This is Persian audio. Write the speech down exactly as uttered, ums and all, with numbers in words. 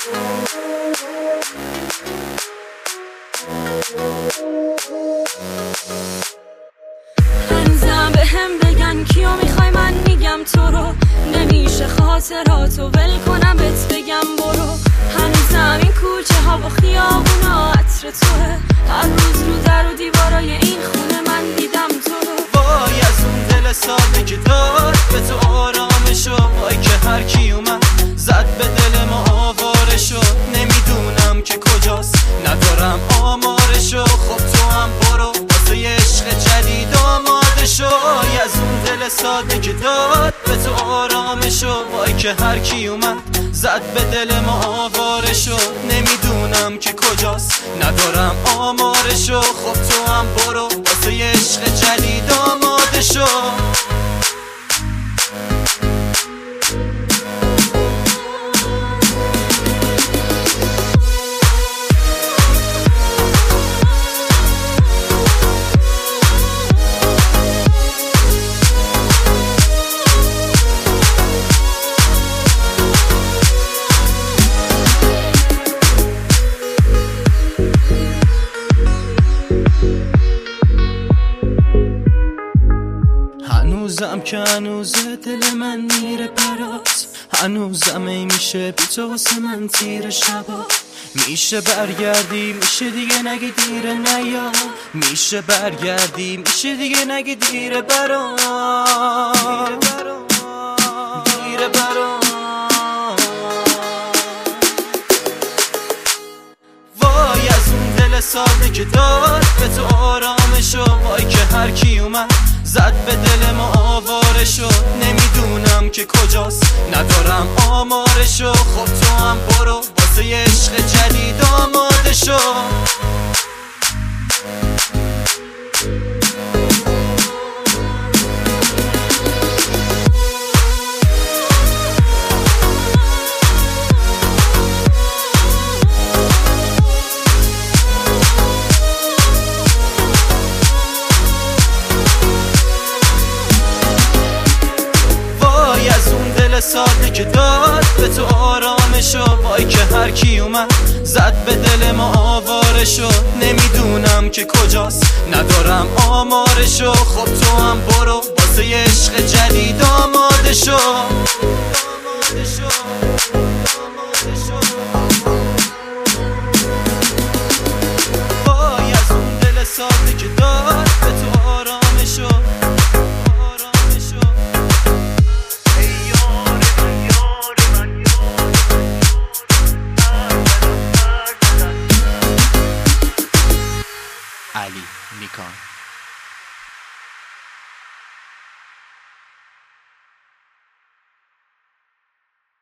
هنوزم به هم بگن کیو میخوای من میگم تو رو، نمیشه خاطراتو ول کنم بهت بگم برو. هنوزم این کوچه ها و خیابونا عطر توه، هر روز رو در و دیوارای این خونه من دیدم تو رو. وای از اون دل ساده که داد به تو آرامشو، وای که هر کی اومد زد به دل ما آوارشو. نمیدونم که کجاست ندارم آمارشو، خب تو هم برو واسه یه عشق جدید آماده شو. وای از اون دل ساده که داد به تو آرامشو، وای که هر کی اومد زد به دل ما آوارشو. نمیدونم که کجاست ندارم آمارشو، خب تو هم برو واسه یه عشق جدید آماده شو. هنوزم که هنوزه دل من میره پرات، هنوزم ای میشه بی تو واسه من تیر شبا. میشه برگردی میشه دیگه نگی دیره نیا، میشه برگردی میشه دیگه نگی دیره برام دیره برام. وای از اون دل ساده که داد به تو آرامشو، وای که هر کی اومد زد به دل ما آوارشو. نمیدونم که کجاست ندارم آمارشو، خب تو هم برو واسه یه عشق جدید آماده شو. ساده که داد به تو آرامشو، وای که هر کی اومد زد به دل ما آوارشو. نمیدونم که کجاست ندارم آمارشو، خب تو هم برو واسه یه عشق جدید آماده شو. وای از اون دل ساده که داد به تو آرامشو. علی نیکان.